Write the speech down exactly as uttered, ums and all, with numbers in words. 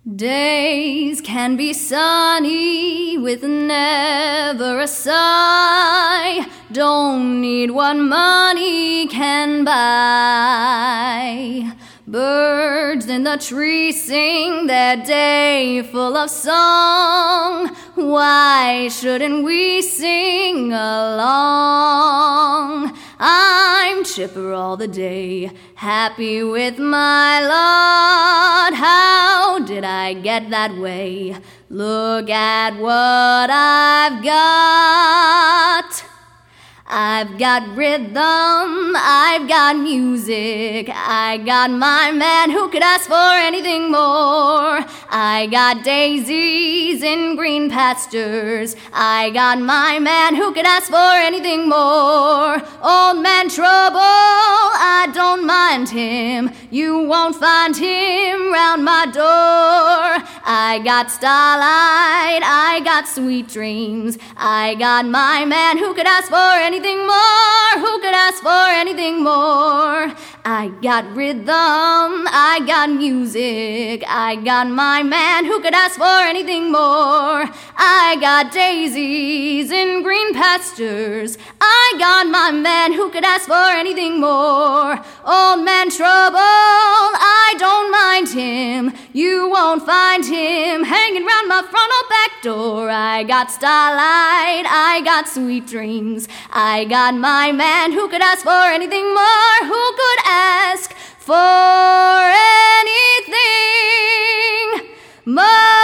Days can be sunny with never a sigh. Don't need what money can buy. Birds in the trees sing their day full of song. Why shouldn't we sing along? I'm chipper all the day, happy with my lot. How did I get that way? Look at what I've got. I've got rhythm, I've got music, I got my man who could ask for anything more. I got daisies in green pastures, I got my man who could ask for anything more. Old man Trouble, I don't mind him, you won't find him round my door. I got starlight, I got sweet dreams, I got my man who could ask for anything more, who could ask for anything more? I got rhythm, I got music, I got my man who could ask for anything more. I got daisies in green pastures, I got my man who could ask for anything more. Old man Trouble, I don't mind him, you won't find him hanging round my front or back door. I got starlight, I got sweet dreams, I got my man who could ask for anything more, who could ask for anything more.